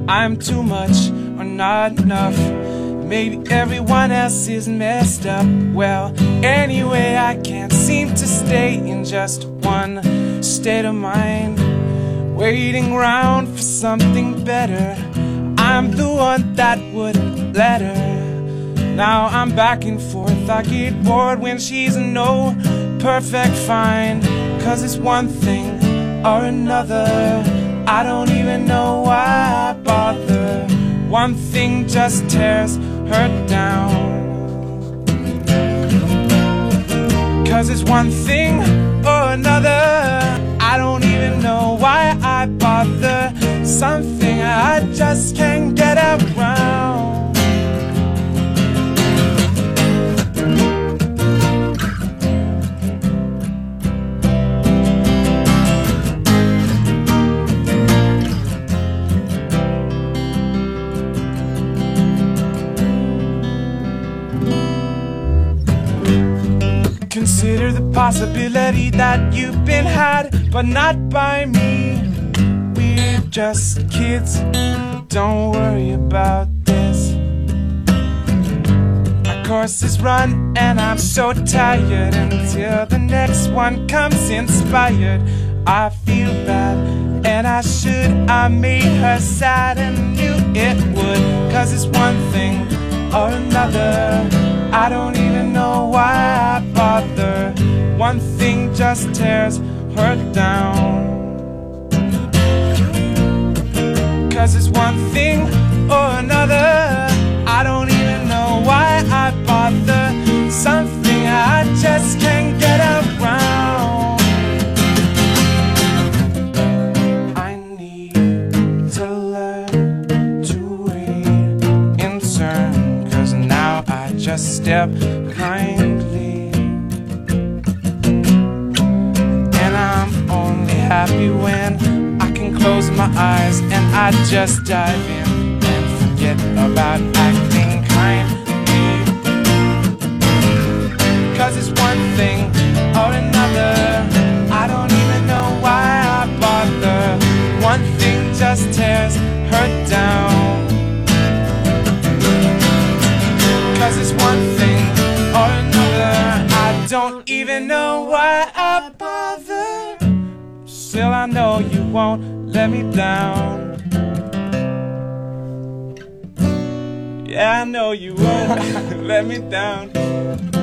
I'm too much or not enough. Maybe everyone else is messed up. Well, anyway, I can't seem to stay in just one state of mind, waiting around for something better. I'm the one that wouldn't let her. Now I'm back and forth, I get bored when she's no perfect find. Cause it's one thing or another, I don't even know why I bother. One thing just tears her down. Cause it's one thing or another, I don't even know why I bother. Something I just can't get around. Consider the possibility that you've been had, but not by me. We're just kids, don't worry about this. Our course is run and I'm so tired. Until the next one comes inspired, I feel bad and I should. I made her sad and knew it would. Cause it's one thing or another, I don't even know why I bother. One thing just tears her down. Cause it's one thing or another, I don't even know why I bother. Something I just can't get around. I need to learn to wait in turn, cause now I just step kindly, and I'm only happy when I can close my eyes and I just dive in and forget about acting kindly. Cause it's one thing or another, I don't even know why I bother. One thing just tears her down. Cause it's one thing or another, I don't even know why I bother. Still I know you won't let me down. Yeah, I know you won't let me down.